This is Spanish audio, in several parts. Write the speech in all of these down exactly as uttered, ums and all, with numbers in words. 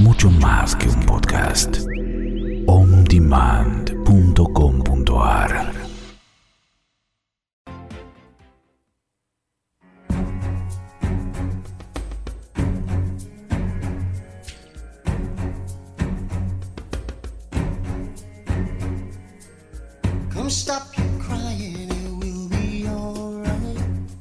mucho más que un podcast. on demand punto com punto a r Come stop your crying, it will be alright.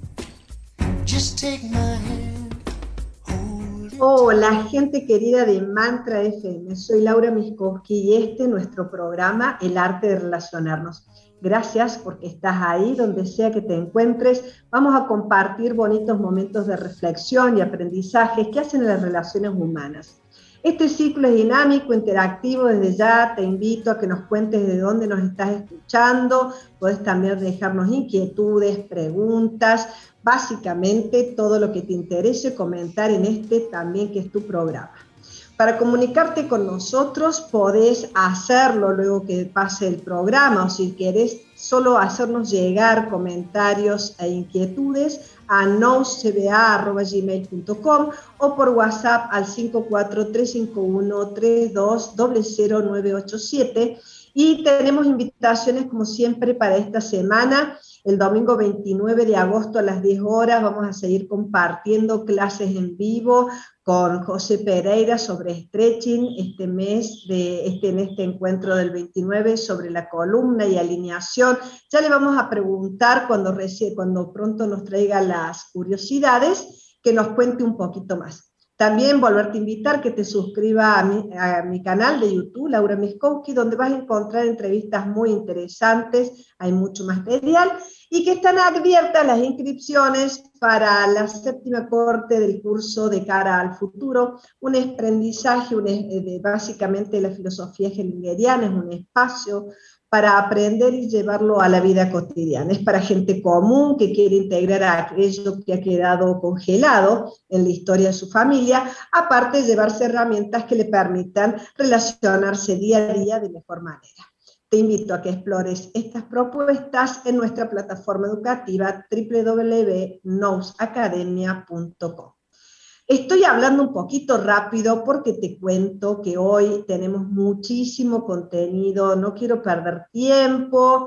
Just take my hand, hold it. Hola, gente querida de Mantra F M. Soy Laura Miskowski y este es nuestro programa El Arte de Relacionarnos. Gracias porque estás ahí, donde sea que te encuentres. Vamos a compartir bonitos momentos de reflexión y aprendizaje que hacen las relaciones humanas. Este ciclo es dinámico, interactivo. Desde ya te invito a que nos cuentes de dónde nos estás escuchando. Puedes también dejarnos inquietudes, preguntas, básicamente todo lo que te interese comentar en este también que es tu programa. Para comunicarte con nosotros podés hacerlo luego que pase el programa, o si querés solo hacernos llegar comentarios e inquietudes a nous c b a arroba gmail punto com o por WhatsApp al cinco cuatro tres cinco uno tres dos cero cero nueve ocho siete. Y tenemos invitaciones como siempre para esta semana. El domingo veintinueve de agosto a las diez horas vamos a seguir compartiendo clases en vivo con José Pereira sobre stretching este mes, de, este, en este encuentro del veintinueve sobre la columna y alineación. Ya le vamos a preguntar cuando, cuando pronto nos traiga las curiosidades, que nos cuente un poquito más. También volverte a invitar que te suscribas a mi, a mi canal de YouTube, Laura Miskowski, donde vas a encontrar entrevistas muy interesantes, hay mucho material, y que están abiertas las inscripciones para la séptima corte del curso de cara al futuro, un aprendizaje un, de, básicamente la filosofía hegeliana, es un espacio para aprender y llevarlo a la vida cotidiana. Es para gente común que quiere integrar aquello que ha quedado congelado en la historia de su familia, aparte de llevarse herramientas que le permitan relacionarse día a día de mejor manera. Te invito a que explores estas propuestas en nuestra plataforma educativa doble u doble u doble u punto nous academia punto com. Estoy hablando un poquito rápido porque te cuento que hoy tenemos muchísimo contenido, no quiero perder tiempo,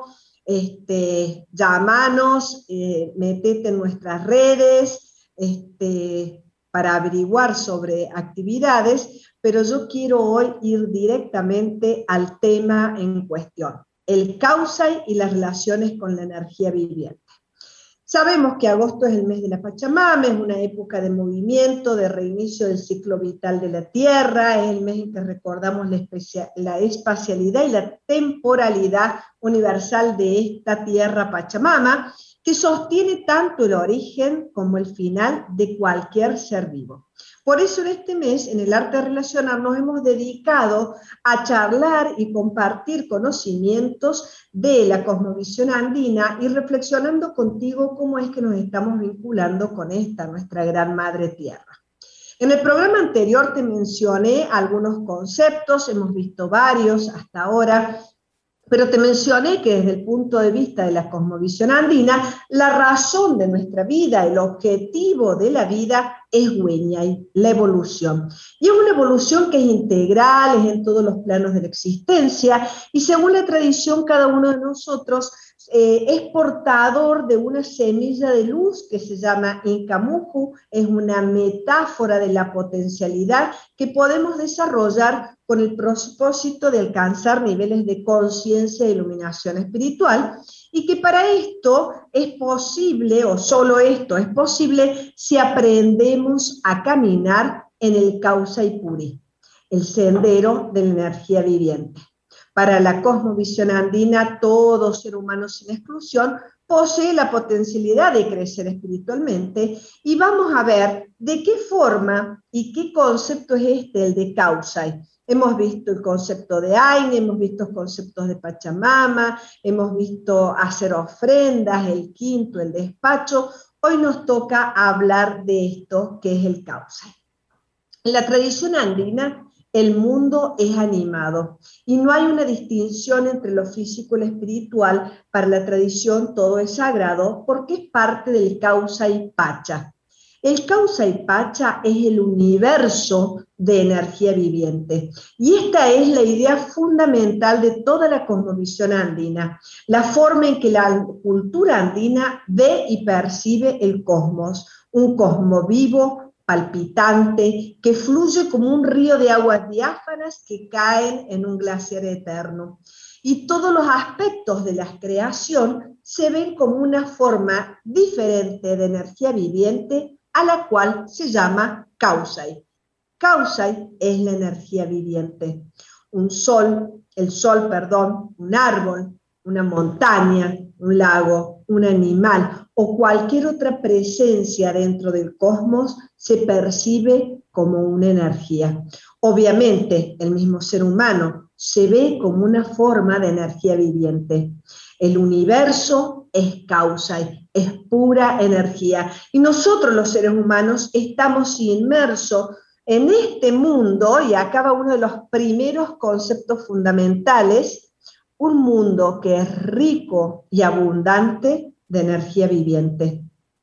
este, llámanos, eh, metete en nuestras redes este, para averiguar sobre actividades, pero yo quiero hoy ir directamente al tema en cuestión, el Kausai y las relaciones con la energía viviente. Sabemos que agosto es el mes de la Pachamama, es una época de movimiento, de reinicio del ciclo vital de la Tierra, es el mes en que recordamos la, especia, la espacialidad y la temporalidad universal de esta Tierra Pachamama, que sostiene tanto el origen como el final de cualquier ser vivo. Por eso en este mes, en el arte de relacionar, nos hemos dedicado a charlar y compartir conocimientos de la cosmovisión andina y reflexionando contigo cómo es que nos estamos vinculando con esta, nuestra gran madre tierra. En el programa anterior te mencioné algunos conceptos, hemos visto varios hasta ahora, pero te mencioné que desde el punto de vista de la cosmovisión andina, la razón de nuestra vida, el objetivo de la vida es Hueñay, la evolución. Y es una evolución que es integral, es en todos los planos de la existencia, y según la tradición, cada uno de nosotros eh, es portador de una semilla de luz que se llama Incamuju, es una metáfora de la potencialidad que podemos desarrollar con el propósito de alcanzar niveles de conciencia e iluminación espiritual, y que para esto es posible, o solo esto es posible, si aprendemos a caminar en el Kausai Puri, el sendero de la energía viviente. Para la cosmovisión andina, todo ser humano sin exclusión posee la potencialidad de crecer espiritualmente, y vamos a ver de qué forma y qué concepto es este, el de Kausai. Hemos visto el concepto de Ain, hemos visto conceptos de Pachamama, hemos visto hacer ofrendas, el quinto, el despacho. Hoy nos toca hablar de esto, que es el Kausai. En la tradición andina, el mundo es animado y no hay una distinción entre lo físico y lo espiritual. Para la tradición todo es sagrado porque es parte del Kausai Pacha. El Causa y Pacha es el universo de energía viviente. Y esta es la idea fundamental de toda la cosmovisión andina, la forma en que la cultura andina ve y percibe el cosmos, un cosmos vivo, palpitante, que fluye como un río de aguas diáfanas que caen en un glaciar eterno. Y todos los aspectos de la creación se ven como una forma diferente de energía viviente a la cual se llama Kausai. Kausai es la energía viviente. Un sol, el sol, perdón, un árbol, una montaña, un lago, un animal o cualquier otra presencia dentro del cosmos se percibe como una energía. Obviamente, el mismo ser humano se ve como una forma de energía viviente. El universo es causa, es pura energía. Y nosotros los seres humanos estamos inmersos en este mundo, y acá va uno de los primeros conceptos fundamentales, un mundo que es rico y abundante de energía viviente.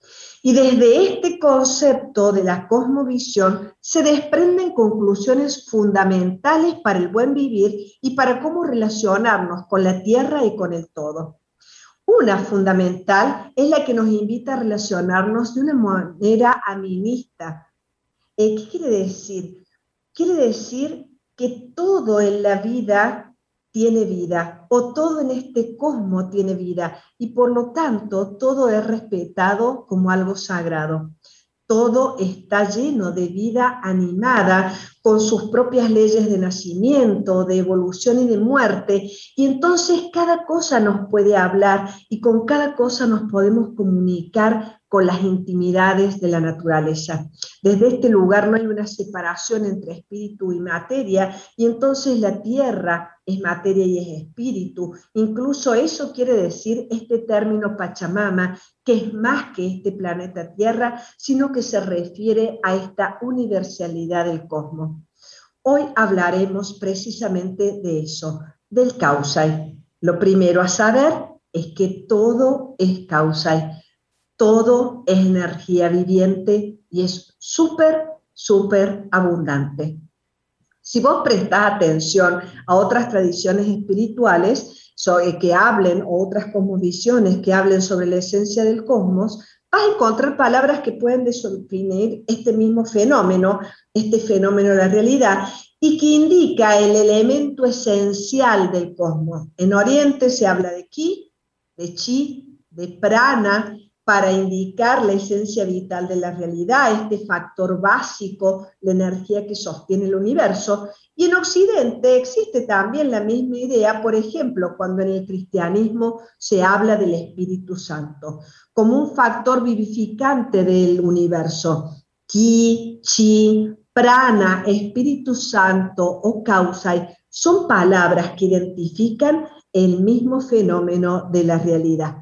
Y desde este concepto de la cosmovisión se desprenden conclusiones fundamentales para el buen vivir y para cómo relacionarnos con la tierra y con el todo. Una fundamental es la que nos invita a relacionarnos de una manera animista. Eh, ¿Qué quiere decir? Quiere decir que todo en la vida tiene vida, o todo en este cosmos tiene vida, y por lo tanto todo es respetado como algo sagrado. Todo está lleno de vida animada, con sus propias leyes de nacimiento, de evolución y de muerte, y entonces cada cosa nos puede hablar, y con cada cosa nos podemos comunicar con las intimidades de la naturaleza. Desde este lugar no hay una separación entre espíritu y materia, y entonces la tierra es materia y es espíritu. Incluso eso quiere decir este término Pachamama, que es más que este planeta Tierra, sino que se refiere a esta universalidad del cosmos. Hoy hablaremos precisamente de eso, del Kausai. Lo primero a saber es que todo es Kausai. Todo es energía viviente y es súper, súper abundante. Si vos prestás atención a otras tradiciones espirituales sobre, que hablen, o otras cosmovisiones que hablen sobre la esencia del cosmos, vas a encontrar palabras que pueden definir este mismo fenómeno, este fenómeno de la realidad, y que indica el elemento esencial del cosmos. En Oriente se habla de ki, de chi, de prana, para indicar la esencia vital de la realidad, este factor básico, la energía que sostiene el universo. Y en Occidente existe también la misma idea, por ejemplo, cuando en el cristianismo se habla del Espíritu Santo, como un factor vivificante del universo. Ki, chi, prana, Espíritu Santo o Kausai son palabras que identifican el mismo fenómeno de la realidad.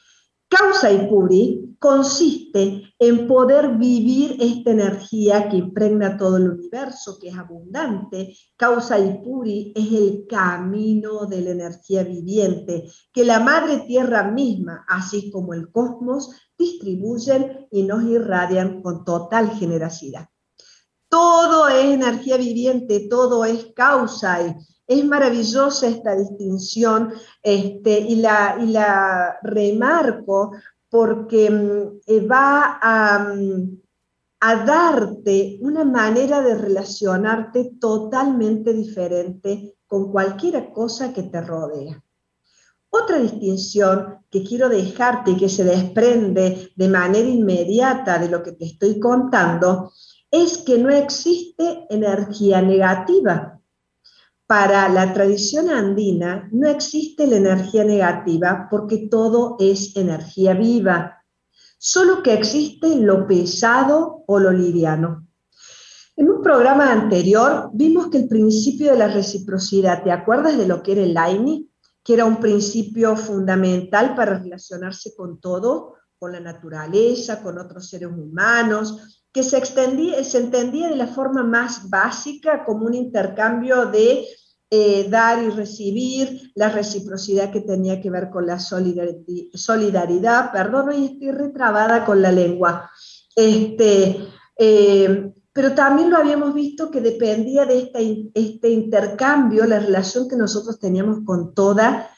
Kausai Puri consiste en poder vivir esta energía que impregna todo el universo, que es abundante. Kausai Puri es el camino de la energía viviente, que la Madre Tierra misma, así como el cosmos, distribuyen y nos irradian con total generosidad. Todo es energía viviente, todo es Kausai. Es maravillosa esta distinción, este, y, la, y la remarco porque eh, va a, a darte una manera de relacionarte totalmente diferente con cualquier cosa que te rodea. Otra distinción que quiero dejarte y que se desprende de manera inmediata de lo que te estoy contando es que no existe energía negativa. Para la tradición andina no existe la energía negativa porque todo es energía viva, solo que existe lo pesado o lo liviano. En un programa anterior vimos que el principio de la reciprocidad, ¿te acuerdas de lo que era el Laini? Que era un principio fundamental para relacionarse con todo, con la naturaleza, con otros seres humanos, que se, extendía, se entendía de la forma más básica como un intercambio de eh, dar y recibir, la reciprocidad que tenía que ver con la solidaridad, solidaridad perdón, hoy estoy retrabada con la lengua, Este, eh, pero también lo habíamos visto que dependía de esta, este intercambio, la relación que nosotros teníamos con toda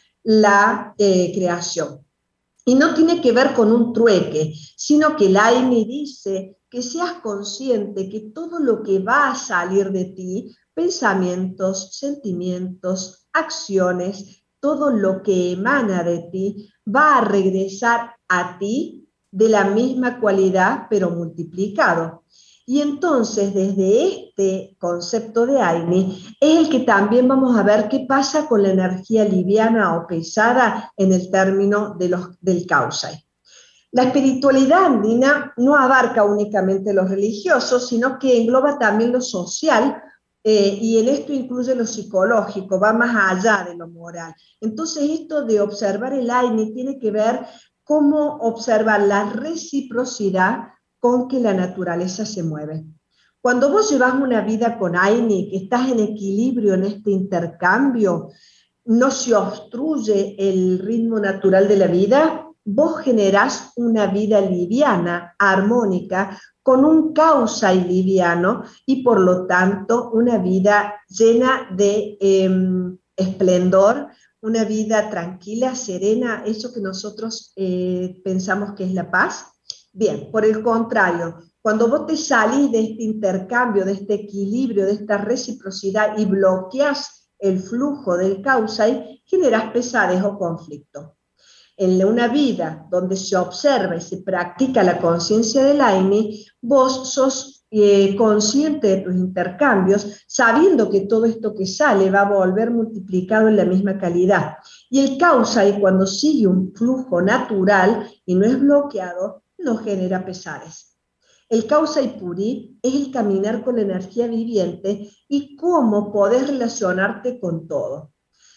la eh, creación. Y no tiene que ver con un trueque, sino que el Aini dice que seas consciente que todo lo que va a salir de ti, pensamientos, sentimientos, acciones, todo lo que emana de ti, va a regresar a ti de la misma cualidad, pero multiplicado. Y entonces, desde este concepto de Aini, es el que también vamos a ver qué pasa con la energía liviana o pesada en el término de los, del Kausai. La espiritualidad andina no abarca únicamente lo religioso, sino que engloba también lo social, eh, y en esto incluye lo psicológico, va más allá de lo moral. Entonces, esto de observar el Aini tiene que ver cómo observar la reciprocidad con que la naturaleza se mueve. Cuando vos llevas una vida con Aini, que estás en equilibrio en este intercambio, no se obstruye el ritmo natural de la vida, vos generás una vida liviana, armónica, con un Kausai liviano y por lo tanto una vida llena de eh, esplendor, una vida tranquila, serena, eso que nosotros eh, pensamos que es la paz. Bien, por el contrario, cuando vos te salís de este intercambio, de este equilibrio, de esta reciprocidad y bloqueás el flujo del Kausai, generás pesadez o conflicto. En una vida donde se observa y se practica la conciencia del Aini, vos sos eh, consciente de tus intercambios, sabiendo que todo esto que sale va a volver multiplicado en la misma calidad. Y el Kausai, cuando sigue un flujo natural y no es bloqueado, no genera pesares. El Kausai Puri es el caminar con la energía viviente y cómo podés relacionarte con todo.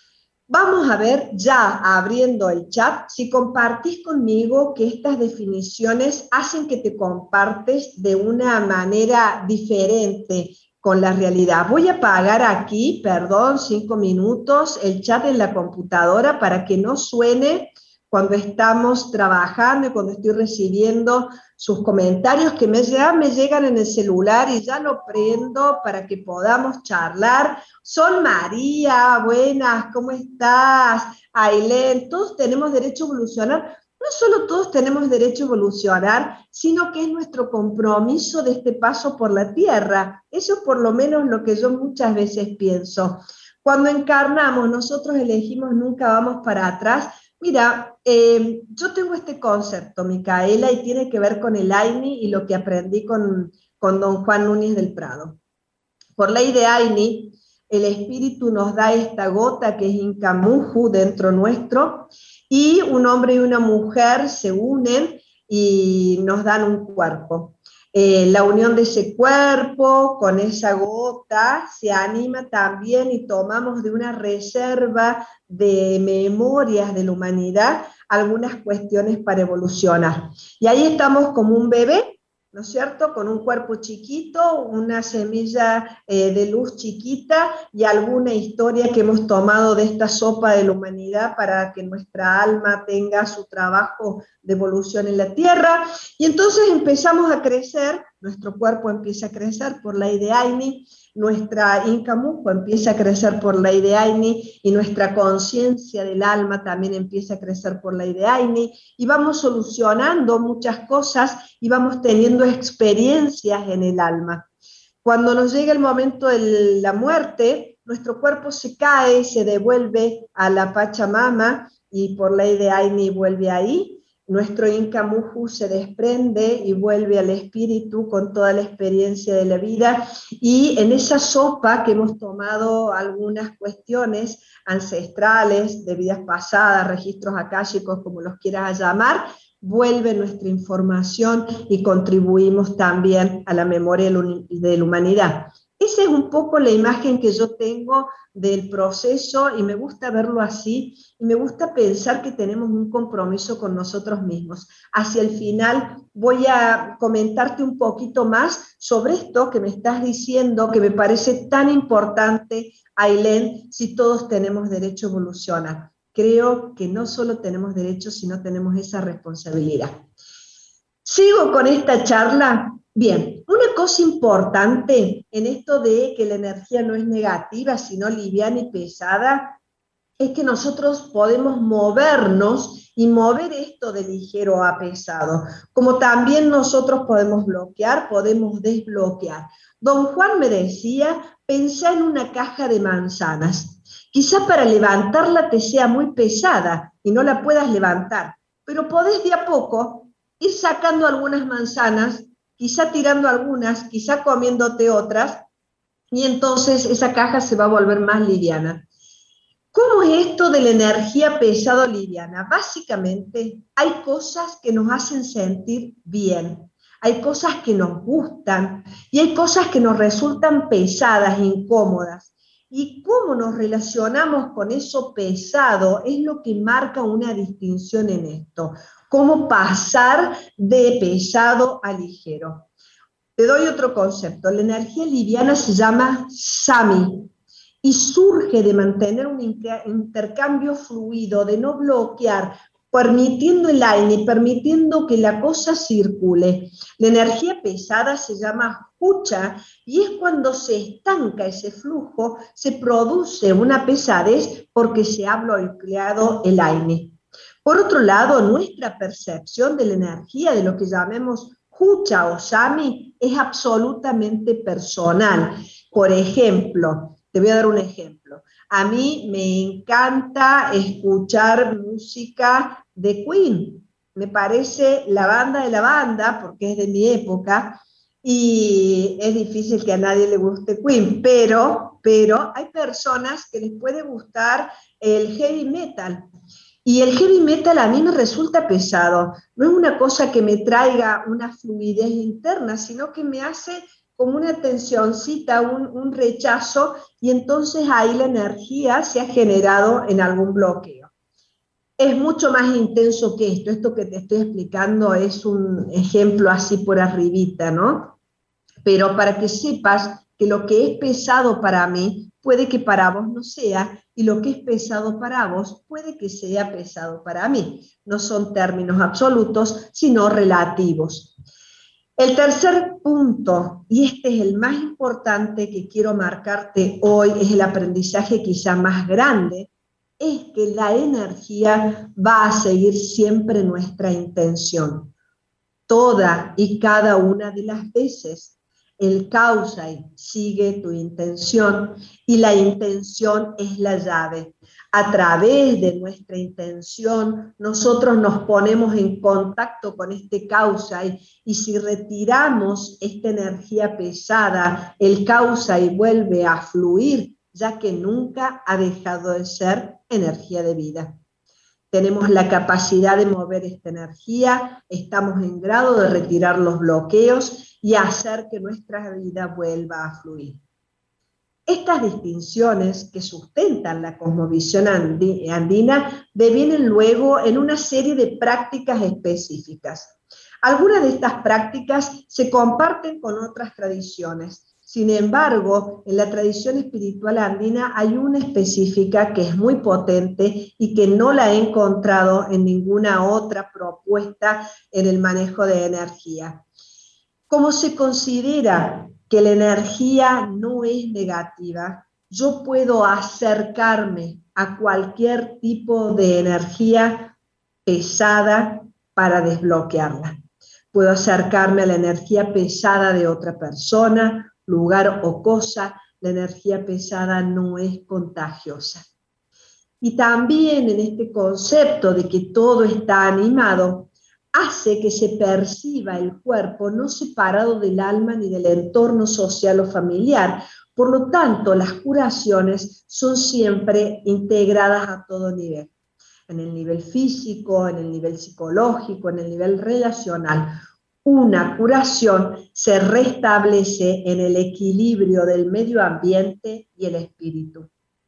Vamos a ver, ya abriendo el chat, si compartís conmigo que estas definiciones hacen que te compartes de una manera diferente con la realidad. Voy a apagar aquí, perdón, cinco minutos, el chat en la computadora para que no suene cuando estamos trabajando y cuando estoy recibiendo sus comentarios que me llegan, me llegan en el celular y ya lo prendo para que podamos charlar. Sol María, buenas, ¿cómo estás? Ailén, todos tenemos derecho a evolucionar. No solo todos tenemos derecho a evolucionar, sino que es nuestro compromiso de este paso por la tierra. Eso es por lo menos lo que yo muchas veces pienso. Cuando encarnamos, nosotros elegimos nunca vamos para atrás. Mira, eh, yo tengo este concepto, Micaela, y tiene que ver con el Aini y lo que aprendí con, con don Juan Núñez del Prado. Por ley de Aini, el espíritu nos da esta gota que es Incamuju dentro nuestro, y un hombre y una mujer se unen y nos dan un cuerpo. Eh, la unión de ese cuerpo con esa gota se anima también y tomamos de una reserva de memorias de la humanidad algunas cuestiones para evolucionar. Y ahí estamos como un bebé, ¿no es cierto?, con un cuerpo chiquito, una semilla eh, de luz chiquita y alguna historia que hemos tomado de esta sopa de la humanidad para que nuestra alma tenga su trabajo de evolución en la Tierra. Y entonces empezamos a crecer, nuestro cuerpo empieza a crecer por ley de Aini, nuestra Incamujo empieza a crecer por ley de Aini y nuestra conciencia del alma también empieza a crecer por ley de Aini y vamos solucionando muchas cosas y vamos teniendo experiencias en el alma. Cuando nos llega el momento de la muerte, nuestro cuerpo se cae, se devuelve a la Pachamama y por ley de Aini vuelve ahí. Nuestro Incamuju se desprende y vuelve al espíritu con toda la experiencia de la vida, y en esa sopa que hemos tomado algunas cuestiones ancestrales, de vidas pasadas, registros akáshicos, como los quieras llamar, vuelve nuestra información y contribuimos también a la memoria de la humanidad. Esa es un poco la imagen que yo tengo del proceso y me gusta verlo así y me gusta pensar que tenemos un compromiso con nosotros mismos. Hacia el final voy a comentarte un poquito más sobre esto que me estás diciendo, que me parece tan importante, Ailén, si todos tenemos derecho a evolucionar. Creo que no solo tenemos derecho, sino tenemos esa responsabilidad. Sigo con esta charla. Bien, una cosa importante en esto de que la energía no es negativa, sino liviana y pesada, es que nosotros podemos movernos y mover esto de ligero a pesado, como también nosotros podemos bloquear, podemos desbloquear. Don Juan me decía, pensá en una caja de manzanas. Quizá para levantarla te sea muy pesada y no la puedas levantar, pero podés de a poco ir sacando algunas manzanas, quizá tirando algunas, quizá comiéndote otras, y entonces esa caja se va a volver más liviana. ¿Cómo es esto de la energía pesado-liviana? Básicamente hay cosas que nos hacen sentir bien, hay cosas que nos gustan y hay cosas que nos resultan pesadas, incómodas. Y cómo nos relacionamos con eso pesado es lo que marca una distinción en esto. Cómo pasar de pesado a ligero. Te doy otro concepto. La energía liviana se llama Sami. Y surge de mantener un intercambio fluido, de no bloquear, permitiendo el aire, permitiendo que la cosa circule. La energía pesada se llama Hucha y es cuando se estanca ese flujo, se produce una pesadez porque se ha bloqueado el aire. Por otro lado, nuestra percepción de la energía, de lo que llamemos Hucha o Sami, es absolutamente personal. Por ejemplo, te voy a dar un ejemplo. A mí me encanta escuchar música de Queen. Me parece la banda de la banda, porque es de mi época, y es difícil que a nadie le guste Queen, pero, pero hay personas que les puede gustar el heavy metal. Y el heavy metal a mí me resulta pesado. No es una cosa que me traiga una fluidez interna, sino que me hace como una tensioncita, un, un rechazo, y entonces ahí la energía se ha generado en algún bloqueo. Es mucho más intenso que esto. Esto que te estoy explicando es un ejemplo así por arribita, ¿no? Pero para que sepas que lo que es pesado para mí puede que para vos no sea, y lo que es pesado para vos puede que sea pesado para mí. No son términos absolutos, sino relativos. El tercer punto, y este es el más importante que quiero marcarte hoy, es el aprendizaje quizá más grande, es que la energía va a seguir siempre nuestra intención. Toda y cada una de las veces, el causa sigue tu intención y la intención es la llave. A través de nuestra intención, nosotros nos ponemos en contacto con este causa y, y si retiramos esta energía pesada, el causa y vuelve a fluir, ya que nunca ha dejado de ser energía de vida. Tenemos la capacidad de mover esta energía, estamos en grado de retirar los bloqueos y hacer que nuestra vida vuelva a fluir. Estas distinciones que sustentan la cosmovisión andina devienen luego en una serie de prácticas específicas. Algunas de estas prácticas se comparten con otras tradiciones. Sin embargo, en la tradición espiritual andina hay una específica que es muy potente y que no la he encontrado en ninguna otra propuesta en el manejo de energía. Como se considera que la energía no es negativa, yo puedo acercarme a cualquier tipo de energía pesada para desbloquearla. Puedo acercarme a la energía pesada de otra persona, lugar o cosa. La energía pesada no es contagiosa. Y también en este concepto de que todo está animado, hace que se perciba el cuerpo no separado del alma ni del entorno social o familiar. Por lo tanto, las curaciones son siempre integradas a todo nivel. En el nivel físico, en el nivel psicológico, en el nivel relacional. Una curación se restablece en el equilibrio del medio ambiente y el espíritu.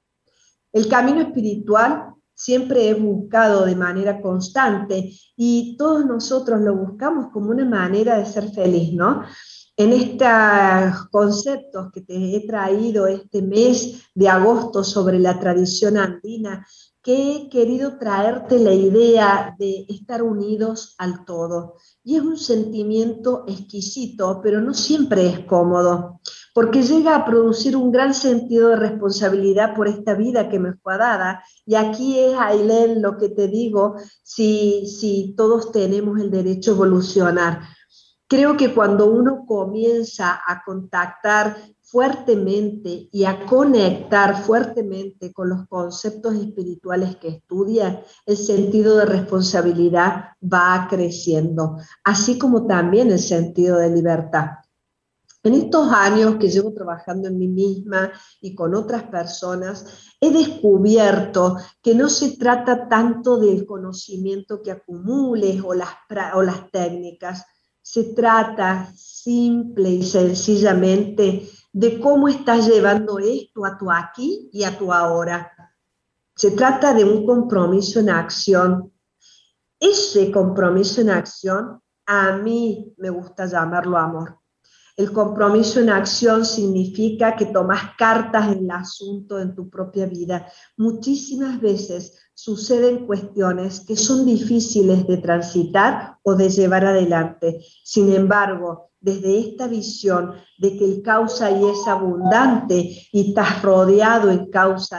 El camino espiritual siempre he buscado de manera constante y todos nosotros lo buscamos como una manera de ser feliz, ¿no? En estos conceptos que te he traído este mes de agosto sobre la tradición andina, que he querido traerte la idea de estar unidos al todo. Y es un sentimiento exquisito, pero no siempre es cómodo, porque llega a producir un gran sentido de responsabilidad por esta vida que me fue dada. Y aquí es, Ailén, lo que te digo, si, si todos tenemos el derecho a evolucionar. Creo que cuando uno comienza a contactar fuertemente y a conectar fuertemente con los conceptos espirituales que estudia, el sentido de responsabilidad va creciendo, así como también el sentido de libertad. En estos años que llevo trabajando en mí misma y con otras personas, he descubierto que no se trata tanto del conocimiento que acumules o las, o las técnicas, se trata simple y sencillamente de cómo estás llevando esto a tu aquí y a tu ahora. Se trata de un compromiso en acción. Ese compromiso en acción, a mí me gusta llamarlo amor. El compromiso en acción significa que tomas cartas en el asunto en tu propia vida. Muchísimas veces suceden cuestiones que son difíciles de transitar o de llevar adelante. Sin embargo, desde esta visión de que el causa y es abundante y estás rodeado en causa,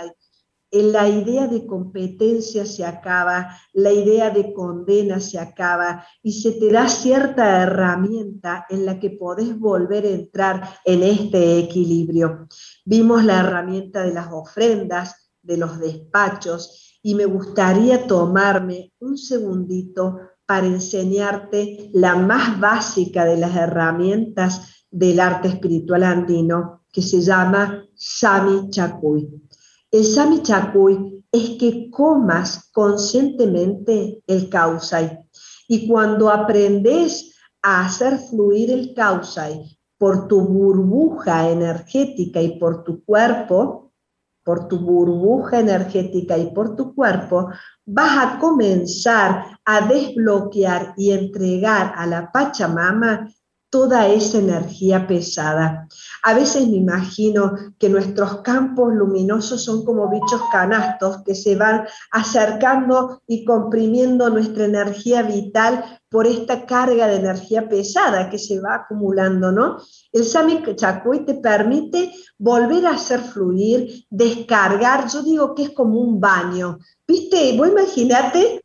la idea de competencia se acaba, la idea de condena se acaba y se te da cierta herramienta en la que podés volver a entrar en este equilibrio. Vimos la herramienta de las ofrendas, de los despachos, y me gustaría tomarme un segundito para enseñarte la más básica de las herramientas del arte espiritual andino, que se llama Sami Chakuy. El Sami Chakuy es que comas conscientemente el Kausai. Y cuando aprendes a hacer fluir el Kausai por tu burbuja energética y por tu cuerpo, por tu burbuja energética y por tu cuerpo, vas a comenzar a desbloquear y entregar a la Pachamama toda esa energía pesada. A veces me imagino que nuestros campos luminosos son como bichos canastos que se van acercando y comprimiendo nuestra energía vital por esta carga de energía pesada que se va acumulando, ¿no? El Sami Chakuy te permite volver a hacer fluir, descargar. Yo digo que es como un baño, ¿viste? Vos imaginate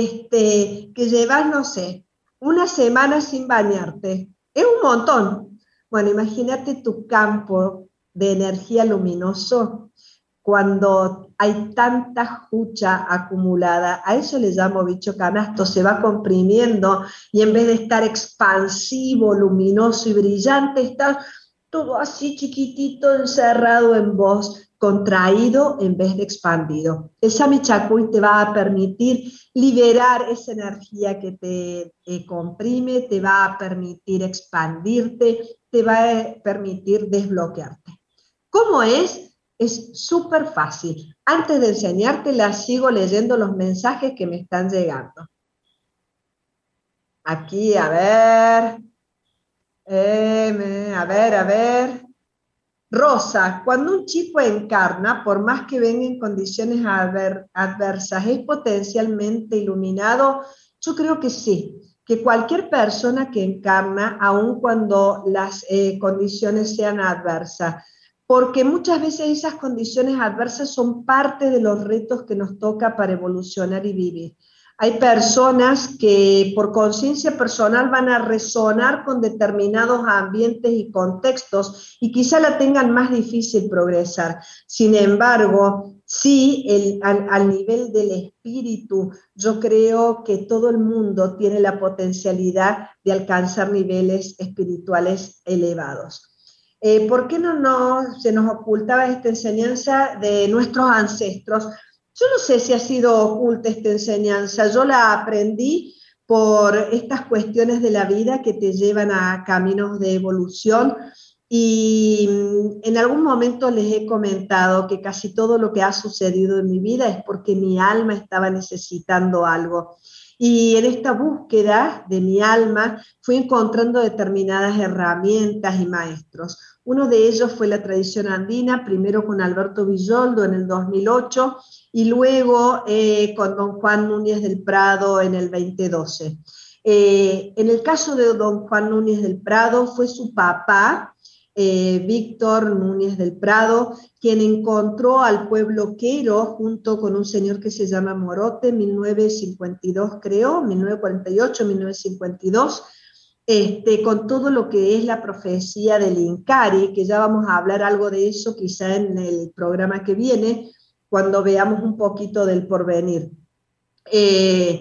este, que llevas, no sé, una semana sin bañarte. Es un montón. Bueno, imagínate tu campo de energía luminoso cuando hay tanta jucha acumulada. A eso le llamo bicho canasto, se va comprimiendo y en vez de estar expansivo, luminoso y brillante, está todo así chiquitito, encerrado en vos, contraído en vez de expandido. El Sami Chakuy te va a permitir liberar esa energía que te eh, comprime, te va a permitir expandirte, te va a permitir desbloquearte. ¿Cómo es? Es súper fácil. Antes de enseñártela, sigo leyendo los mensajes que me están llegando. Aquí, a ver. Eh, a ver, a ver. Rosa, cuando un chico encarna, por más que venga en condiciones adver, adversas, ¿es potencialmente iluminado? Yo creo que sí, que cualquier persona que encarna, aun cuando las eh, condiciones sean adversas, porque muchas veces esas condiciones adversas son parte de los retos que nos toca para evolucionar y vivir. Hay personas que por conciencia personal van a resonar con determinados ambientes y contextos y quizá la tengan más difícil progresar. Sin embargo, sí, el, al, al nivel del espíritu, yo creo que todo el mundo tiene la potencialidad de alcanzar niveles espirituales elevados. Eh, ¿Por qué no nos, se nos ocultaba esta enseñanza de nuestros ancestros? Yo no sé si ha sido oculta esta enseñanza, yo la aprendí por estas cuestiones de la vida que te llevan a caminos de evolución y en algún momento les he comentado que casi todo lo que ha sucedido en mi vida es porque mi alma estaba necesitando algo. Y en esta búsqueda de mi alma fui encontrando determinadas herramientas y maestros. Uno de ellos fue la tradición andina, primero con Alberto Villoldo en el dos mil ocho y luego eh, con don Juan Núñez del Prado en el veinte doce. Eh, en el caso de don Juan Núñez del Prado fue su papá, eh, Víctor Núñez del Prado, quien encontró al pueblo quero junto con un señor que se llama Morote, mil novecientos cincuenta y dos creo, mil novecientos cuarenta y ocho, mil novecientos cincuenta y dos, este, con todo lo que es la profecía del Incari, que ya vamos a hablar algo de eso quizá en el programa que viene, cuando veamos un poquito del porvenir. Eh,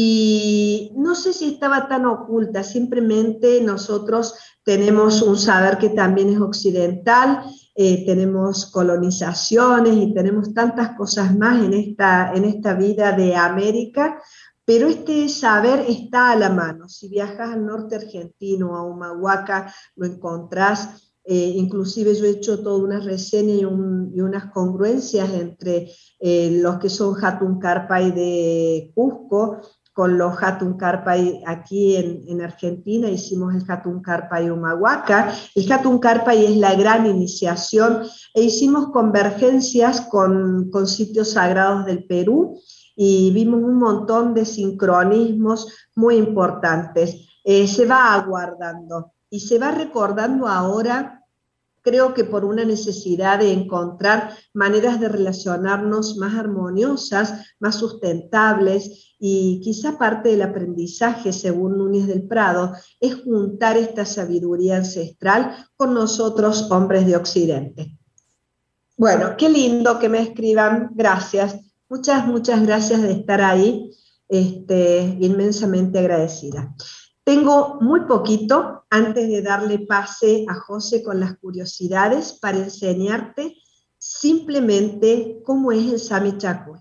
y no sé si estaba tan oculta, simplemente nosotros tenemos un saber que también es occidental, eh, tenemos colonizaciones y tenemos tantas cosas más en esta, en esta vida de América, pero este saber está a la mano. Si viajas al norte argentino, a Humahuaca, lo encontrás. Eh, inclusive yo he hecho toda una reseña y, un, y unas congruencias entre eh, los que son Hatun Carpay de Cusco con los Hatun Carpay aquí en, en Argentina. Hicimos el Hatun Carpay Humahuaca. El Hatun Carpay es la gran iniciación e hicimos convergencias con, con sitios sagrados del Perú y vimos un montón de sincronismos muy importantes. Eh, se va aguardando y se va recordando ahora, creo que por una necesidad de encontrar maneras de relacionarnos más armoniosas, más sustentables, y quizá parte del aprendizaje, según Núñez del Prado, es juntar esta sabiduría ancestral con nosotros, hombres de Occidente. Bueno, qué lindo que me escriban, gracias. Muchas, muchas gracias de estar ahí, este, inmensamente agradecida. Tengo muy poquito antes de darle pase a José con las curiosidades para enseñarte simplemente cómo es el Sami Chakwe.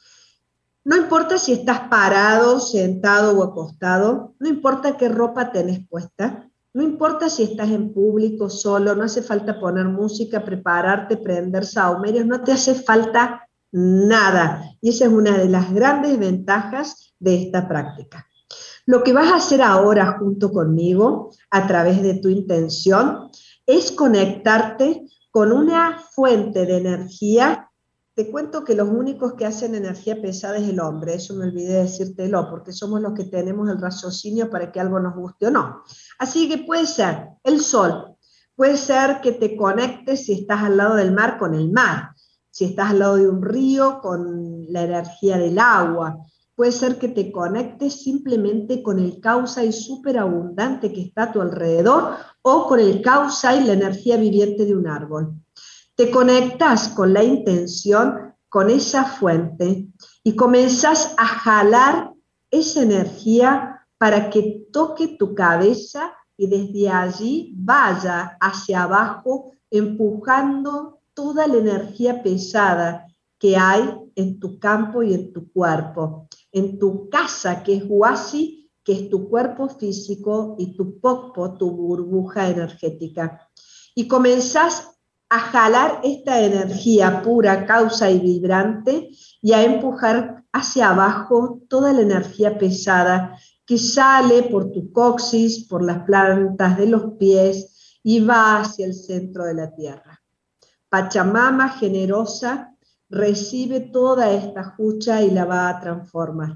No importa si estás parado, sentado o acostado, no importa qué ropa tenés puesta, no importa si estás en público, solo, no hace falta poner música, prepararte, prender saumerios, no te hace falta nada. Y esa es una de las grandes ventajas de esta práctica. Lo que vas a hacer ahora junto conmigo, a través de tu intención, es conectarte con una fuente de energía. Te cuento que los únicos que hacen energía pesada es el hombre, eso me olvidé decírtelo, porque somos los que tenemos el raciocinio para que algo nos guste o no. Así que puede ser el sol, puede ser que te conectes si estás al lado del mar con el mar, si estás al lado de un río con la energía del agua, puede ser que te conectes simplemente con el Kausai superabundante que está a tu alrededor o con el Kausai, la energía viviente de un árbol. Te conectas con la intención, con esa fuente y comenzás a jalar esa energía para que toque tu cabeza y desde allí vaya hacia abajo empujando toda la energía pesada que hay en tu campo y en tu cuerpo, en tu casa que es Huasi, que es tu cuerpo físico, y tu Pokpo, tu burbuja energética. Y comenzás a jalar esta energía pura, causa y vibrante, y a empujar hacia abajo toda la energía pesada que sale por tu coxis, por las plantas de los pies, y va hacia el centro de la tierra. Pachamama generosa recibe toda esta jucha y la va a transformar.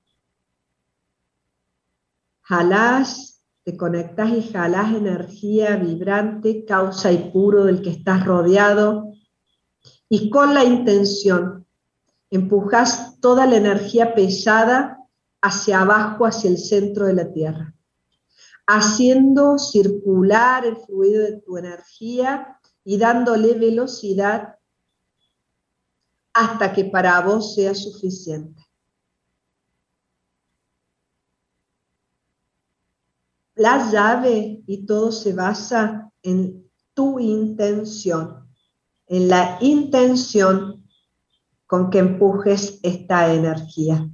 Jalás, te conectas y jalás energía vibrante, causa y puro del que estás rodeado, y con la intención empujas toda la energía pesada hacia abajo, hacia el centro de la tierra, haciendo circular el fluido de tu energía y dándole velocidad hasta que para vos sea suficiente. La llave y todo se basa en tu intención, en la intención con que empujes esta energía.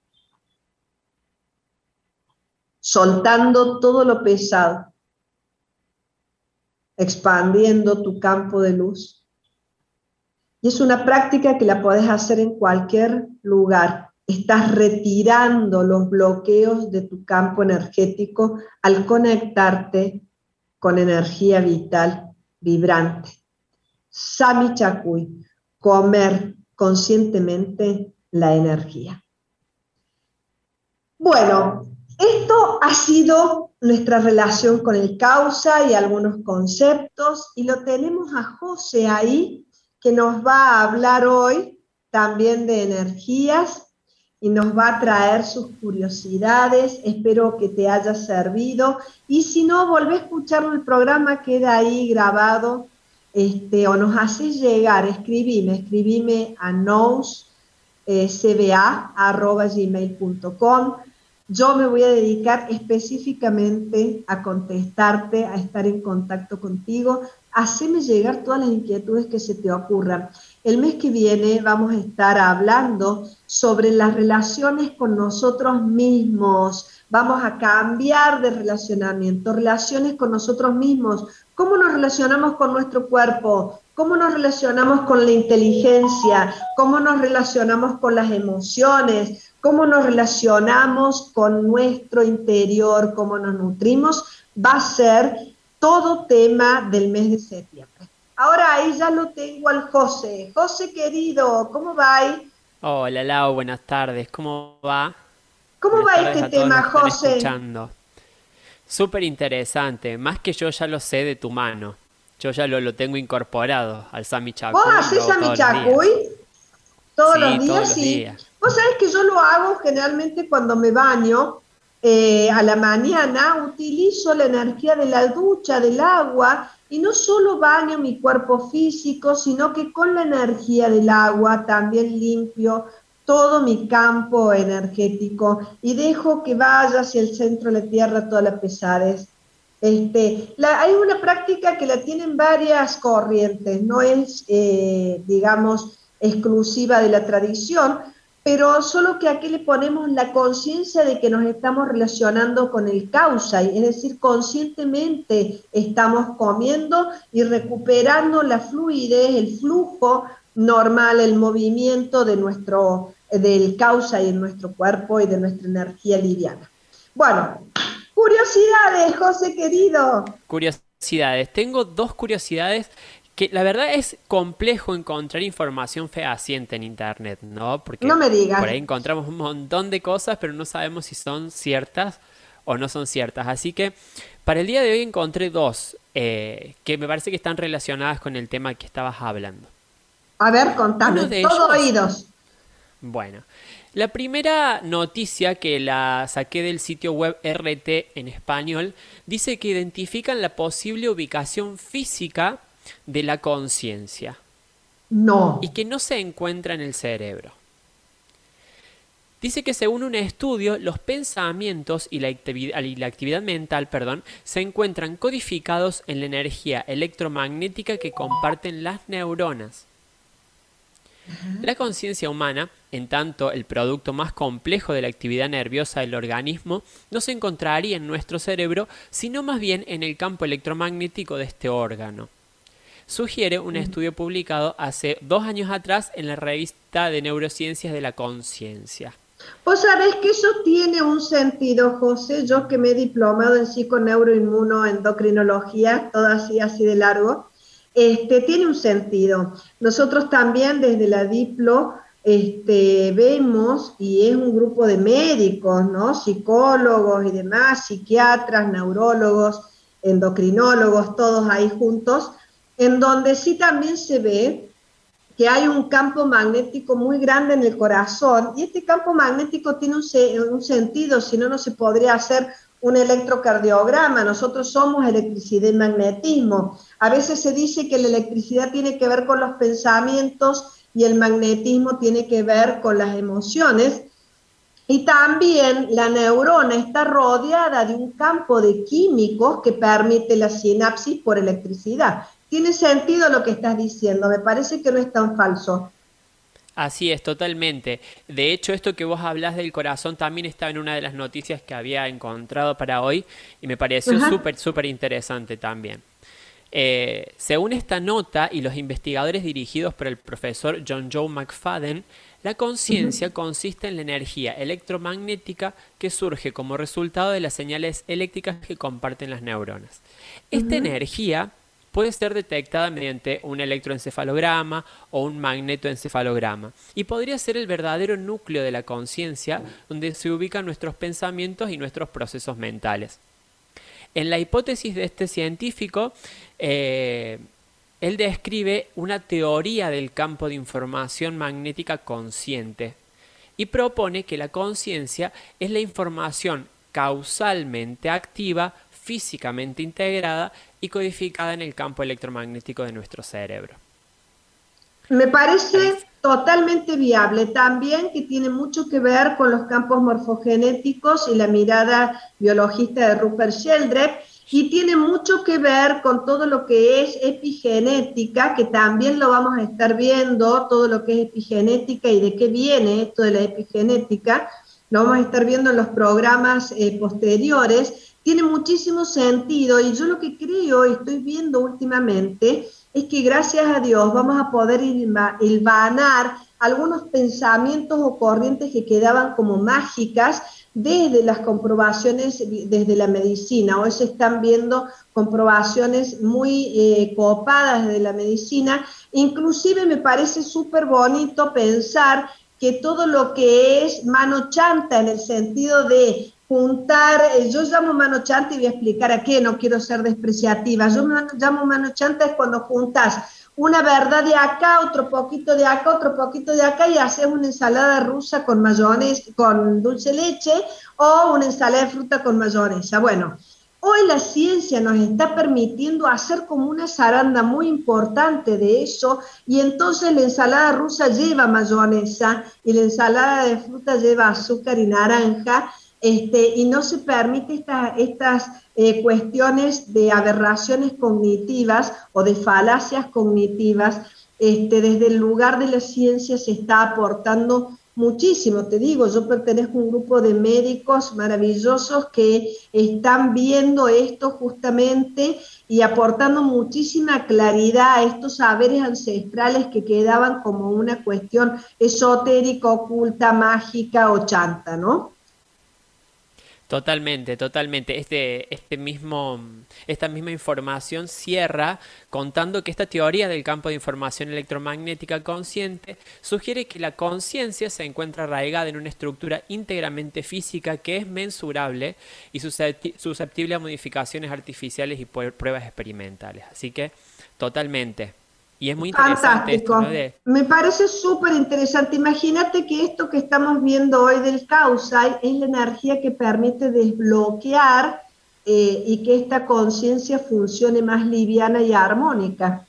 Soltando todo lo pesado, expandiendo tu campo de luz. Y es una práctica que la podés hacer en cualquier lugar. Estás retirando los bloqueos de tu campo energético al conectarte con energía vital vibrante. Sami Chacuy, comer conscientemente la energía. Bueno, esto ha sido nuestra relación con el causa y algunos conceptos, y lo tenemos a José ahí, que nos va a hablar hoy también de energías y nos va a traer sus curiosidades. Espero que te haya servido, y si no, volvé a escucharlo, el programa queda ahí grabado, este, o nos haces llegar, escribime, escribime a nous c b a arroba gmail punto com. Yo me voy a dedicar específicamente a contestarte, a estar en contacto contigo. Haceme llegar todas las inquietudes que se te ocurran. El mes que viene vamos a estar hablando sobre las relaciones con nosotros mismos. Vamos a cambiar de relacionamiento, relaciones con nosotros mismos. ¿Cómo nos relacionamos con nuestro cuerpo? ¿Cómo nos relacionamos con la inteligencia? ¿Cómo nos relacionamos con las emociones? ¿Cómo nos relacionamos con nuestro interior? ¿Cómo nos nutrimos? Va a ser todo tema del mes de septiembre. Ahora ahí ya lo tengo al José. José querido, ¿cómo va ahí? Hola Lau, buenas tardes, ¿cómo va? ¿Cómo Buenas va tardes este a todos tema, los que están José? escuchando. Súper interesante, más que yo ya lo sé de tu mano. Yo ya lo, lo tengo incorporado al Sami Chacuy. ¿Vos haces lo hago Sami todos los días. Chacuy? ¿Todos Sí, los días? todos los Sí. días. Vos sabés que yo lo hago generalmente cuando me baño, eh, a la mañana, utilizo la energía de la ducha, del agua, y no solo baño mi cuerpo físico, sino que con la energía del agua también limpio todo mi campo energético y dejo que vaya hacia el centro de la tierra toda la pesadez. Este, la, hay una práctica que la tienen varias corrientes, no es, eh, digamos, exclusiva de la tradición, pero solo que aquí le ponemos la conciencia de que nos estamos relacionando con el causa, es decir, conscientemente estamos comiendo y recuperando la fluidez, el flujo normal, el movimiento de nuestro, del causa y en nuestro cuerpo y de nuestra energía liviana. Bueno, curiosidades, José querido. Curiosidades, tengo dos curiosidades que la verdad es complejo encontrar información fehaciente en internet, ¿no? Porque no me digas. Por ahí encontramos un montón de cosas, pero no sabemos si son ciertas o no son ciertas. Así que para el día de hoy encontré dos eh, que me parece que están relacionadas con el tema que estabas hablando. A ver, contame, Uno de todo ellos- oídos. Bueno, la primera noticia que la saqué del sitio web R T en español dice que identifican la posible ubicación física de la conciencia No. y que no se encuentra en el cerebro. Dice que según un estudio, los pensamientos y la actividad, y la actividad mental, perdón, se encuentran codificados en la energía electromagnética que comparten las neuronas. La conciencia humana, en tanto el producto más complejo de la actividad nerviosa del organismo, no se encontraría en nuestro cerebro, sino más bien en el campo electromagnético de este órgano. Sugiere un estudio publicado hace dos años atrás en la revista de Neurociencias de la Conciencia. Vos sabés que eso tiene un sentido, José, yo que me he diplomado en psiconeuroinmunoendocrinología, todo así, así de largo, este, tiene un sentido. Nosotros también desde la Diplo este, vemos, y es un grupo de médicos, ¿no? Psicólogos y demás, psiquiatras, neurólogos, endocrinólogos, todos ahí juntos, en donde sí también se ve que hay un campo magnético muy grande en el corazón, y este campo magnético tiene un, se, un sentido, si no, no se podría hacer un electrocardiograma. Nosotros somos electricidad y magnetismo. A veces se dice que la electricidad tiene que ver con los pensamientos y el magnetismo tiene que ver con las emociones, y también la neurona está rodeada de un campo de químicos que permite la sinapsis por electricidad. Tiene sentido lo que estás diciendo, me parece que no es tan falso. Así es, totalmente. De hecho, esto que vos hablás del corazón también estaba en una de las noticias que había encontrado para hoy y me pareció súper, súper interesante también. Eh, según esta nota y los investigadores dirigidos por el profesor John Joe McFadden, la conciencia uh-huh. consiste en la energía electromagnética que surge como resultado de las señales eléctricas que comparten las neuronas. Esta uh-huh. energía puede ser detectada mediante un electroencefalograma o un magnetoencefalograma y podría ser el verdadero núcleo de la conciencia donde se ubican nuestros pensamientos y nuestros procesos mentales. En la hipótesis de este científico, eh, él describe una teoría del campo de información magnética consciente y propone que la conciencia es la información causalmente activa, físicamente integrada y codificada en el campo electromagnético de nuestro cerebro. Me parece totalmente viable, también que tiene mucho que ver con los campos morfogenéticos y la mirada biologista de Rupert Sheldrake, y tiene mucho que ver con todo lo que es epigenética, que también lo vamos a estar viendo, todo lo que es epigenética y de qué viene esto de la epigenética, lo vamos a estar viendo en los programas eh, posteriores. Tiene muchísimo sentido, y yo lo que creo y estoy viendo últimamente es que gracias a Dios vamos a poder hilvanar algunos pensamientos o corrientes que quedaban como mágicas desde las comprobaciones, desde la medicina. Hoy se están viendo comprobaciones muy eh, copadas de la medicina. Inclusive me parece súper bonito pensar que todo lo que es mano chanta, en el sentido de juntar, eh, yo llamo mano chanta y voy a explicar a qué, no quiero ser despreciativa, yo me llamo mano chanta es cuando juntas una verdad de acá, otro poquito de acá, otro poquito de acá, y haces una ensalada rusa con mayonesa, con dulce leche, o una ensalada de fruta con mayonesa. Bueno, hoy la ciencia nos está permitiendo hacer como una zaranda muy importante de eso, y entonces la ensalada rusa lleva mayonesa, y la ensalada de fruta lleva azúcar y naranja, Este, y no se permite esta, estas eh, cuestiones de aberraciones cognitivas o de falacias cognitivas. Este, desde el lugar de la ciencia se está aportando muchísimo. Te digo, yo pertenezco a un grupo de médicos maravillosos que están viendo esto justamente y aportando muchísima claridad a estos saberes ancestrales que quedaban como una cuestión esotérica, oculta, mágica o chanta, ¿no? Totalmente, totalmente. Este, este mismo, esta misma información cierra contando que esta teoría del campo de información electromagnética consciente sugiere que la conciencia se encuentra arraigada en una estructura íntegramente física que es mensurable y susceptible a modificaciones artificiales y pruebas experimentales. Así que, totalmente. Y es muy interesante esto, ¿no? De... Me parece súper interesante. Imagínate que esto que estamos viendo hoy del causal es la energía que permite desbloquear eh, y que esta conciencia funcione más liviana y armónica.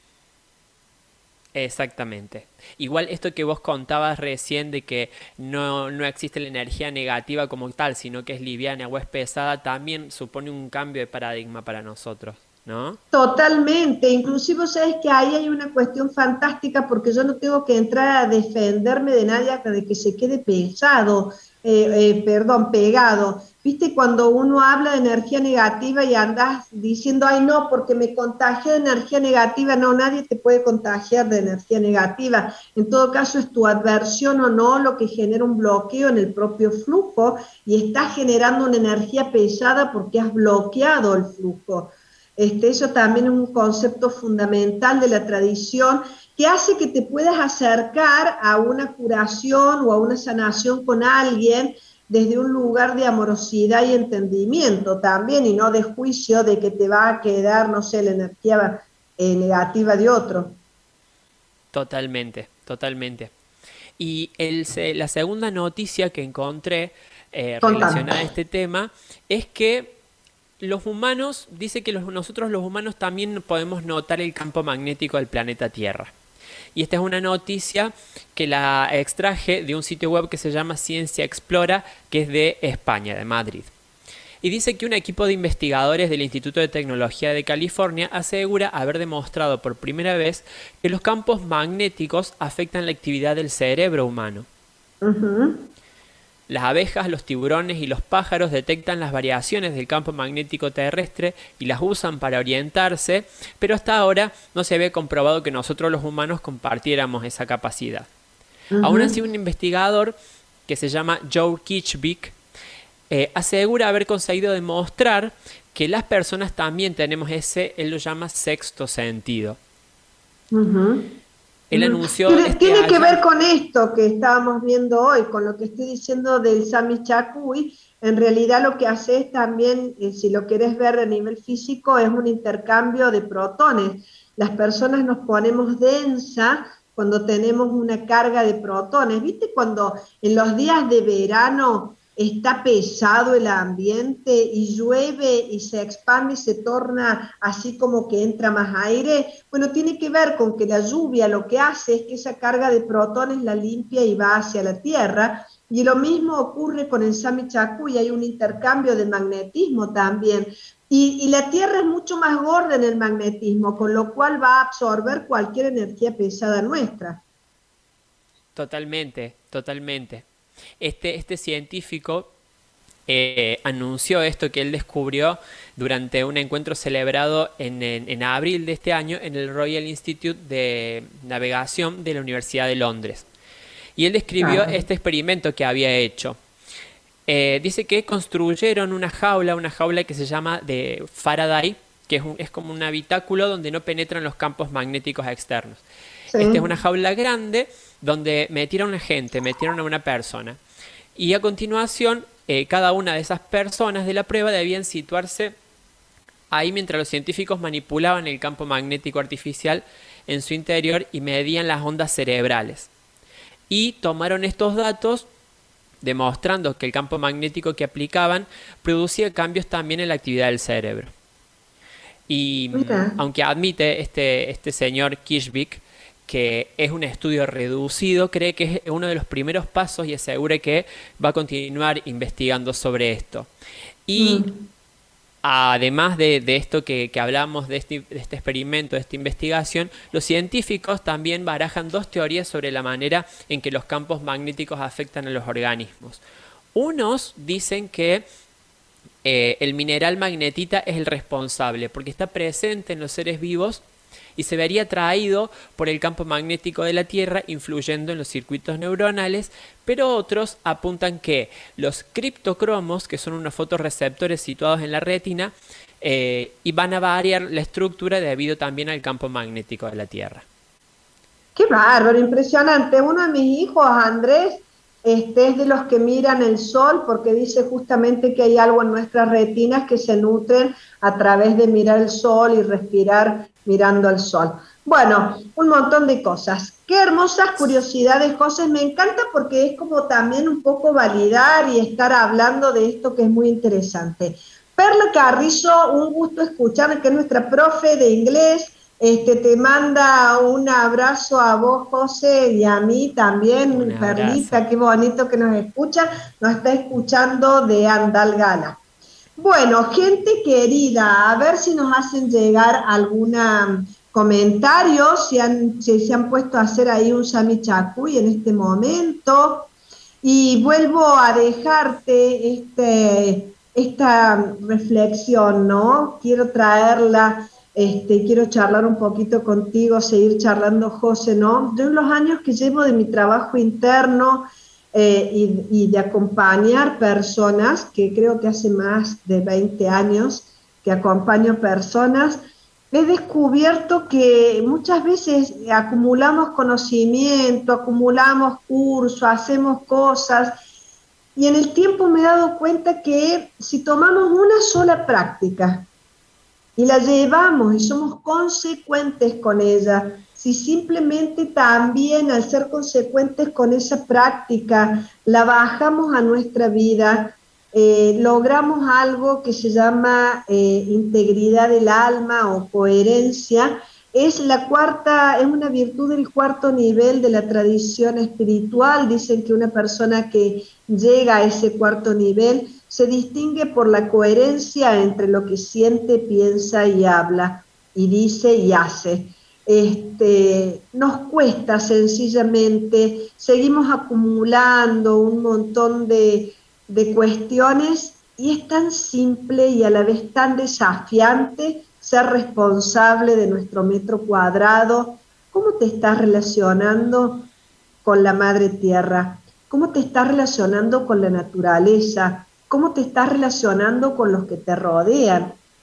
Exactamente. Igual esto que vos contabas recién de que no, no existe la energía negativa como tal, sino que es liviana o es pesada, también supone un cambio de paradigma para nosotros, ¿no? Totalmente, inclusive sabes que ahí hay una cuestión fantástica, porque yo no tengo que entrar a defenderme de nadie hasta de que se quede pesado, eh, eh, perdón, pegado. Viste, cuando uno habla de energía negativa y andas diciendo, ay no, porque me contagié de energía negativa, no, nadie te puede contagiar de energía negativa. En todo caso es tu adversión o no lo que genera un bloqueo en el propio flujo y estás generando una energía pesada porque has bloqueado el flujo. Este, eso también es un concepto fundamental de la tradición que hace que te puedas acercar a una curación o a una sanación con alguien desde un lugar de amorosidad y entendimiento también, y no de juicio de que te va a quedar, no sé, la energía eh, negativa de otro. Totalmente, totalmente. Y el, la segunda noticia que encontré eh, relacionada a este tema es que los humanos, dice que los, nosotros los humanos también podemos notar el campo magnético del planeta Tierra. Y esta es una noticia que la extraje de un sitio web que se llama Ciencia Explora, que es de España, de Madrid. Y dice que un equipo de investigadores del Instituto de Tecnología de California asegura haber demostrado por primera vez que los campos magnéticos afectan la actividad del cerebro humano. Uh-huh. Las abejas, los tiburones y los pájaros detectan las variaciones del campo magnético terrestre y las usan para orientarse, pero hasta ahora no se había comprobado que nosotros los humanos compartiéramos esa capacidad. Uh-huh. Aún así, un investigador que se llama Joe Kitchbeek eh, asegura haber conseguido demostrar que las personas también tenemos ese, él lo llama sexto sentido. Uh-huh. Él anunció tiene, este tiene año, que ver con esto que estábamos viendo hoy, con lo que estoy diciendo del Samichakuy. En realidad lo que hace es también, eh, si lo querés ver a nivel físico, es un intercambio de protones. Las personas nos ponemos densa cuando tenemos una carga de protones. ¿Viste cuando en los días de verano está pesado el ambiente y llueve y se expande y se torna así como que entra más aire? Bueno, tiene que ver con que la lluvia lo que hace es que esa carga de protones la limpia y va hacia la Tierra. Y lo mismo ocurre con el Samichakuy, hay un intercambio de magnetismo también. Y, y la Tierra es mucho más gorda en el magnetismo, con lo cual va a absorber cualquier energía pesada nuestra. Totalmente, totalmente. Este, este científico eh, anunció esto que él descubrió durante un encuentro celebrado en, en, en abril de este año en el Royal Institute de Navegación de la Universidad de Londres. Y él describió ah. este experimento que había hecho. Eh, dice que construyeron una jaula, una jaula que se llama de Faraday, que es, un, es como un habitáculo donde no penetran los campos magnéticos externos. Sí. Esta es una jaula grande donde metieron a gente, metieron a una persona. Y a continuación, eh, cada una de esas personas de la prueba debían situarse ahí mientras los científicos manipulaban el campo magnético artificial en su interior y medían las ondas cerebrales. Y tomaron estos datos demostrando que el campo magnético que aplicaban producía cambios también en la actividad del cerebro. Y Mira. aunque admite este, este señor Kishvik que es un estudio reducido, cree que es uno de los primeros pasos y asegura que va a continuar investigando sobre esto. Y mm. además de, de esto que, que hablamos, de este, de este experimento, de esta investigación, los científicos también barajan dos teorías sobre la manera en que los campos magnéticos afectan a los organismos. Unos dicen que eh, el mineral magnetita es el responsable porque está presente en los seres vivos y se vería atraído por el campo magnético de la Tierra, influyendo en los circuitos neuronales, pero otros apuntan que los criptocromos, que son unos fotorreceptores situados en la retina, eh, y van a variar la estructura debido también al campo magnético de la Tierra. ¡Qué bárbaro! Impresionante. Uno de mis hijos, Andrés, este, es de los que miran el sol porque dice justamente que hay algo en nuestras retinas que se nutren a través de mirar el sol y respirar mirando al sol. Bueno, un montón de cosas. Qué hermosas curiosidades, José. Me encanta porque es como también un poco validar y estar hablando de esto que es muy interesante. Perla Carrizo, un gusto escuchar, que es nuestra profe de inglés. Este, te manda un abrazo a vos, José, y a mí también, Perlita, qué bonito que nos escucha. Nos está escuchando de Andalgalá. Bueno, gente querida, a ver si nos hacen llegar algún comentario, si, han, si se han puesto a hacer ahí un Samichakuy en este momento. Y vuelvo a dejarte este, esta reflexión, ¿no? Quiero traerla, este, quiero charlar un poquito contigo, seguir charlando, José, ¿no? Yo en los años que llevo de mi trabajo interno, Eh, y, y de acompañar personas, que creo que hace más de veinte años que acompaño personas, he descubierto que muchas veces acumulamos conocimiento, acumulamos cursos, hacemos cosas, y en el tiempo me he dado cuenta que si tomamos una sola práctica y la llevamos y somos consecuentes con ella, si simplemente también al ser consecuentes con esa práctica la bajamos a nuestra vida, eh, logramos algo que se llama eh, integridad del alma o coherencia. Es la cuarta, es una virtud del cuarto nivel de la tradición espiritual. Dicen que una persona que llega a ese cuarto nivel se distingue por la coherencia entre lo que siente, piensa y habla, y dice y hace. Este, nos cuesta sencillamente, seguimos acumulando un montón de, de cuestiones y es tan simple y a la vez tan desafiante ser responsable de nuestro metro cuadrado. ¿Cómo te estás relacionando con la madre tierra? ¿Cómo te estás relacionando con la naturaleza? ¿Cómo te estás relacionando con los que te rodean?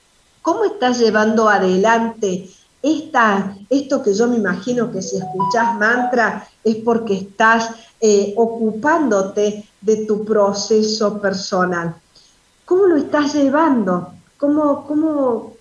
¿Cómo estás llevando adelante esta, esto que yo me imagino que si escuchás mantra es porque estás eh, ocupándote de tu proceso personal? ¿Cómo lo estás llevando? ¿Cómo, cómo,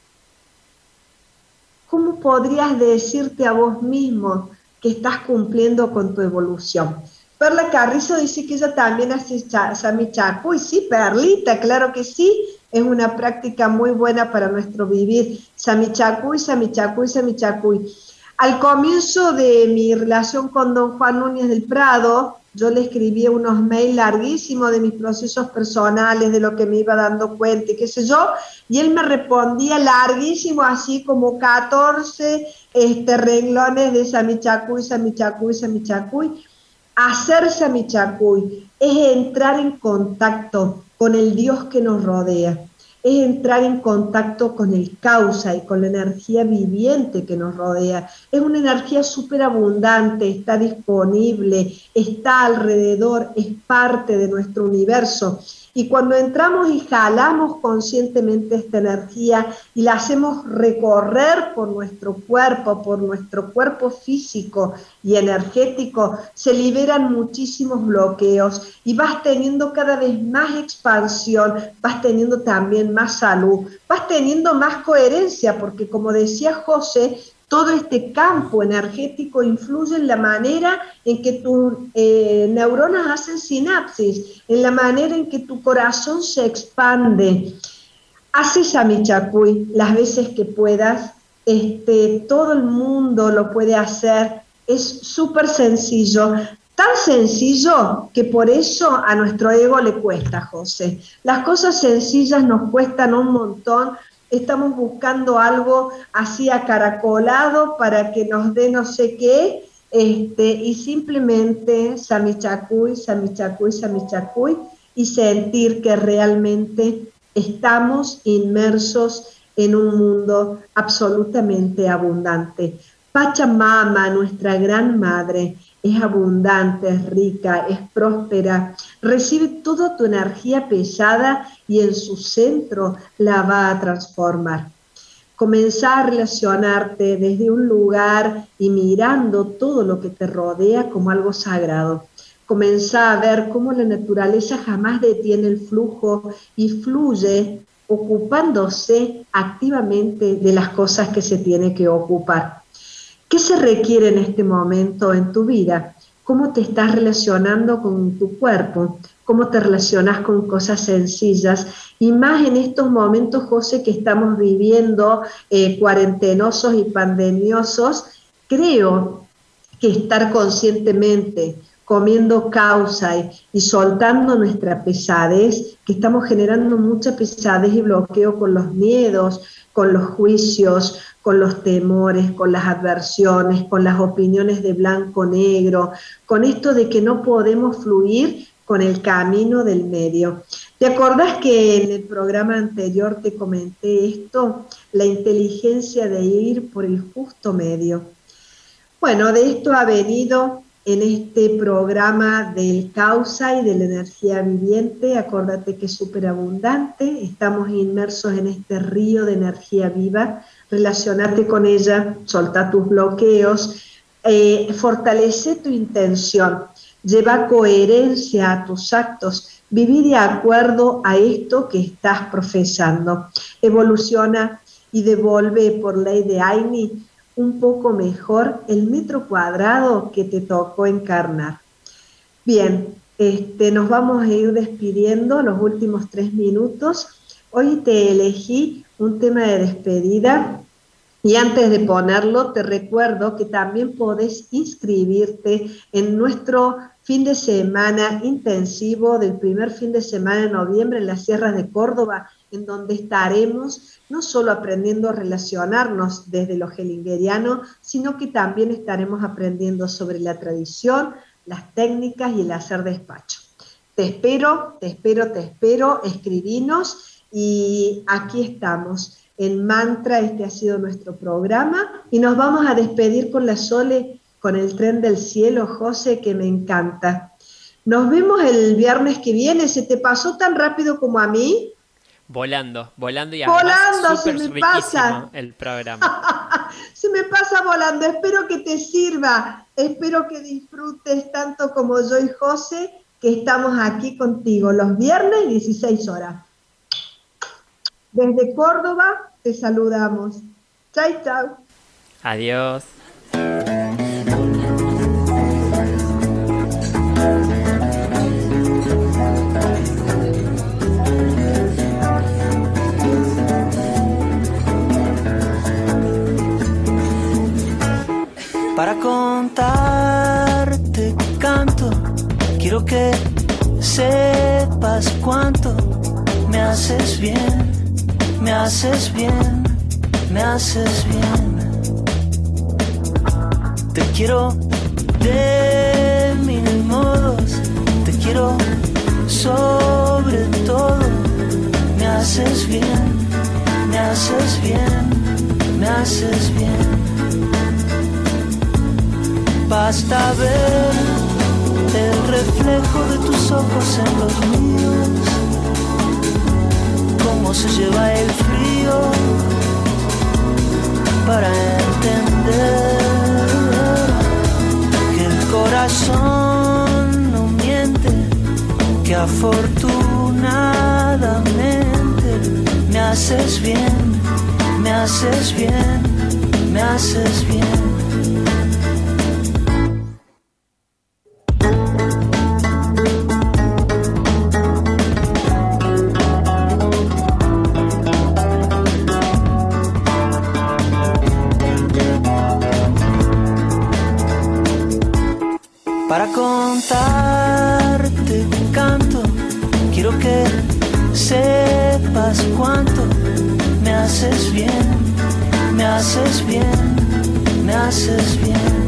cómo podrías decirte a vos mismo que estás cumpliendo con tu evolución? Perla Carrizo dice que ella también hace Samichacuy. Sí, Perlita, claro que sí. Es una práctica muy buena para nuestro vivir. Samichacuy, Samichacuy, Samichacuy. Al comienzo de mi relación con don Juan Núñez del Prado, yo le escribí unos mails larguísimos de mis procesos personales, de lo que me iba dando cuenta y qué sé yo, y él me respondía larguísimo, así como catorce este, renglones de Samichacuy, Samichacuy, Samichacuy. Hacer Samichacuy es entrar en contacto con el Dios que nos rodea, es entrar en contacto con el causa y con la energía viviente que nos rodea. Es una energía súper abundante, está disponible, está alrededor, es parte de nuestro universo. Y cuando entramos y jalamos conscientemente esta energía y la hacemos recorrer por nuestro cuerpo, por nuestro cuerpo físico y energético, se liberan muchísimos bloqueos y vas teniendo cada vez más expansión, vas teniendo también más salud, vas teniendo más coherencia, porque como decía José, todo este campo energético influye en la manera en que tus eh, neuronas hacen sinapsis, en la manera en que tu corazón se expande. Hace Samichacuy las veces que puedas, este, todo el mundo lo puede hacer, es súper sencillo, tan sencillo que por eso a nuestro ego le cuesta, José. Las cosas sencillas nos cuestan un montón. Estamos buscando algo así acaracolado para que nos dé no sé qué, este, y simplemente Samichacuy, Samichacuy, Samichacuy, y sentir que realmente estamos inmersos en un mundo absolutamente abundante. Pachamama, nuestra gran madre, es abundante, es rica, es próspera, recibe toda tu energía pesada y en su centro la va a transformar. Comenzá a relacionarte desde un lugar y mirando todo lo que te rodea como algo sagrado. Comenzá a ver cómo la naturaleza jamás detiene el flujo y fluye ocupándose activamente de las cosas que se tiene que ocupar. ¿Qué se requiere en este momento en tu vida? ¿Cómo te estás relacionando con tu cuerpo? ¿Cómo te relacionas con cosas sencillas? Y más en estos momentos, José, que estamos viviendo eh, cuarentenosos y pandemiosos, creo que estar conscientemente comiendo causa y, y soltando nuestra pesadez, que estamos generando mucha pesadez y bloqueo con los miedos, con los juicios, con los temores, con las adversiones, con las opiniones de blanco-negro, con esto de que no podemos fluir con el camino del medio. ¿Te acordás que en el programa anterior te comenté esto? La inteligencia de ir por el justo medio. Bueno, de esto ha venido en este programa del causa y de la energía viviente. Acordate que es súper abundante, estamos inmersos en este río de energía viva. Relacionate con ella, soltá tus bloqueos, eh, fortalece tu intención, lleva coherencia a tus actos, viví de acuerdo a esto que estás profesando, evoluciona y devuelve por ley de Aini un poco mejor el metro cuadrado que te tocó encarnar. Bien, este, nos vamos a ir despidiendo los últimos tres minutos. Hoy te elegí un tema de despedida y antes de ponerlo te recuerdo que también podés inscribirte en nuestro fin de semana intensivo del primer fin de semana de noviembre en las sierras de Córdoba, en donde estaremos no solo aprendiendo a relacionarnos desde lo hellingeriano, sino que también estaremos aprendiendo sobre la tradición, las técnicas y el hacer despacho. Te espero, te espero, te espero, escribinos y aquí estamos. En Mantra, este ha sido nuestro programa y nos vamos a despedir con la Sole, con el tren del cielo, José, que me encanta. Nos vemos el viernes que viene. ¿Se te pasó tan rápido como a mí? Volando, volando y además Volando, súper se me riquísimo pasa. el programa. Se me pasa volando, espero que te sirva, espero que disfrutes tanto como yo y José, que estamos aquí contigo los viernes dieciséis horas. Desde Córdoba te saludamos. Chau, chau. Adiós. Para contarte canto, quiero que sepas cuánto me haces bien, me haces bien, me haces bien. Te quiero de mil modos, te quiero sobre todo. Me haces bien, me haces bien, me haces bien. Basta ver el reflejo de tus ojos en los míos, cómo se lleva el frío para entender que el corazón no miente, que afortunadamente me haces bien, me haces bien, me haces bien. Para contarte canto, quiero que sepas cuánto me haces bien, me haces bien, me haces bien.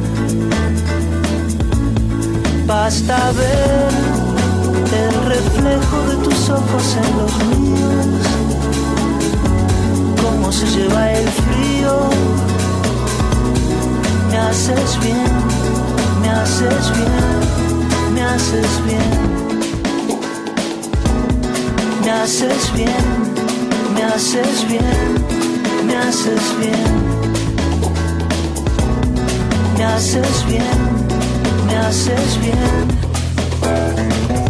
Basta ver el reflejo de tus ojos en los míos, cómo se lleva el frío. Me haces bien, me haces bien, me haces bien. Me haces bien, me haces bien, me haces bien. Me haces bien, me haces bien.